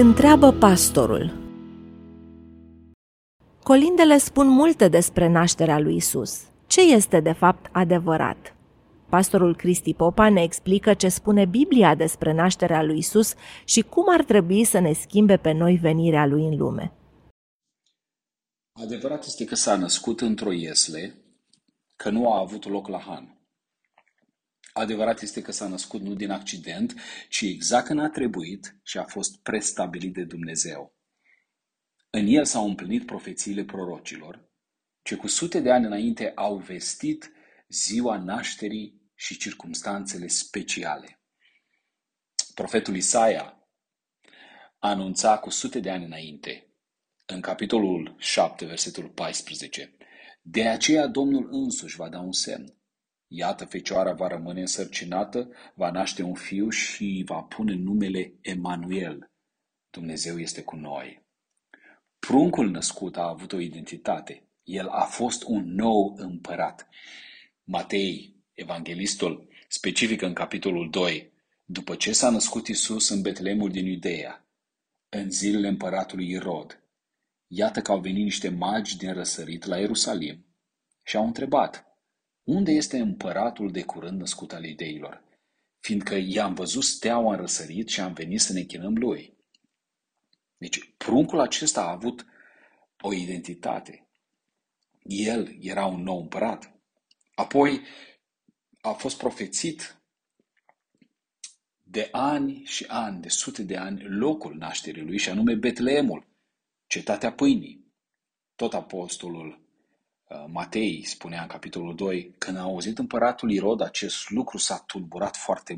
Întreabă pastorul. Colindele spun multe despre nașterea lui Isus. Ce este de fapt adevărat? Pastorul Cristi Popa ne explică ce spune Biblia despre nașterea lui Isus și cum ar trebui să ne schimbe pe noi venirea lui în lume. Adevărat este că s-a născut într-o iesle, că nu a avut loc la Han. Adevărat este că s-a născut nu din accident, ci exact când a trebuit și a fost prestabilit de Dumnezeu. În el s-au împlinit profețiile prorocilor, ce cu sute de ani înainte au vestit ziua nașterii și circumstanțele speciale. Profetul Isaia anunța cu sute de ani înainte, în capitolul 7, versetul 14, de aceea Domnul însuși va da un semn. Iată, fecioara va rămâne însărcinată, va naște un fiu și va pune numele Emanuel. Dumnezeu este cu noi. Pruncul născut a avut o identitate. El a fost un nou împărat. Matei, evanghelistul, specifică în capitolul 2, după ce s-a născut Isus în Betleemul din Iudeea, în zilele împăratului Irod, iată că au venit niște magi din răsărit la Ierusalim și au întrebat, unde este împăratul de curând născut al iudeilor? Fiindcă i-am văzut steaua în răsărit și am venit să ne chinăm lui. Deci, pruncul acesta a avut o identitate. El era un nou împărat. Apoi a fost profețit de ani și ani, de sute de ani, locul nașterii lui, și anume Betleemul, cetatea pâinii. Tot apostolul Matei spunea în capitolul 2, când a auzit împăratul Irod acest lucru, s-a tulburat foarte